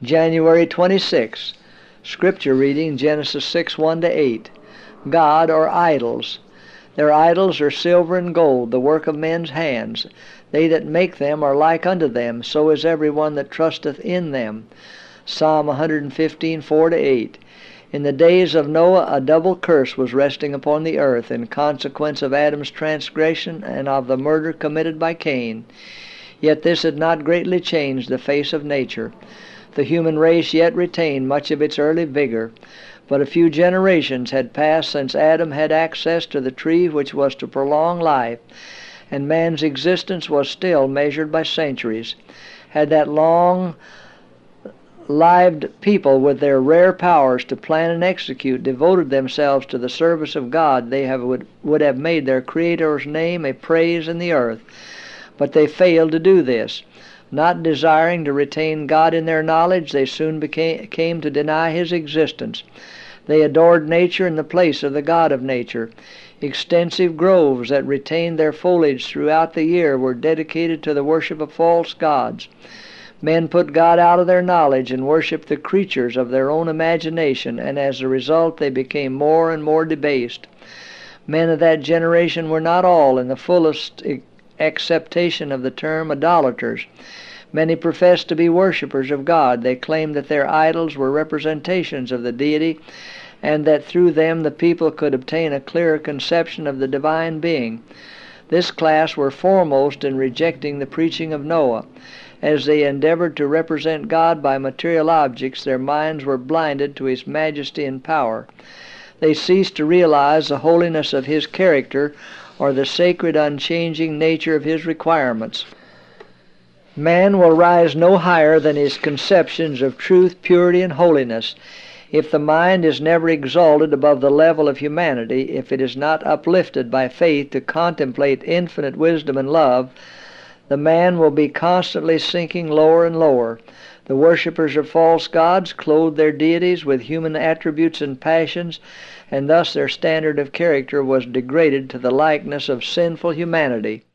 January 26. Scripture reading, Genesis 6:1-8. God, or idols. Their idols are silver and gold, the work of men's hands. They that make them are like unto them, so is every one that trusteth in them. Psalm 115:4-8. In the days of Noah a double curse was resting upon the earth, in consequence of Adam's transgression and of the murder committed by Cain. Yet this had not greatly changed the face of nature. The human race yet retained much of its early vigor, but a few generations had passed since Adam had access to the tree which was to prolong life, and man's existence was still measured by centuries. Had that long-lived people, with their rare powers to plan and execute, devoted themselves to the service of God, they would have made their Creator's name a praise in the earth. But they failed to do this. Not desiring to retain God in their knowledge, they soon came to deny His existence. They adored nature in the place of the God of nature. Extensive groves that retained their foliage throughout the year were dedicated to the worship of false gods. Men put God out of their knowledge and worshiped the creatures of their own imagination, and as a result they became more and more debased. Men of that generation were not all in the fullest acceptation of the term idolaters. Many professed to be worshippers of God. They claimed that their idols were representations of the deity, and that through them the people could obtain a clearer conception of the divine being. This class were foremost in rejecting the preaching of Noah. As they endeavored to represent God by material objects, their minds were blinded to His majesty and power. They ceased to realize the holiness of His character or the sacred, unchanging nature of His requirements. Man will rise no higher than his conceptions of truth, purity, and holiness. If the mind is never exalted above the level of humanity, if it is not uplifted by faith to contemplate infinite wisdom and love, the man will be constantly sinking lower and lower. The worshippers of false gods clothed their deities with human attributes and passions, and thus their standard of character was degraded to the likeness of sinful humanity.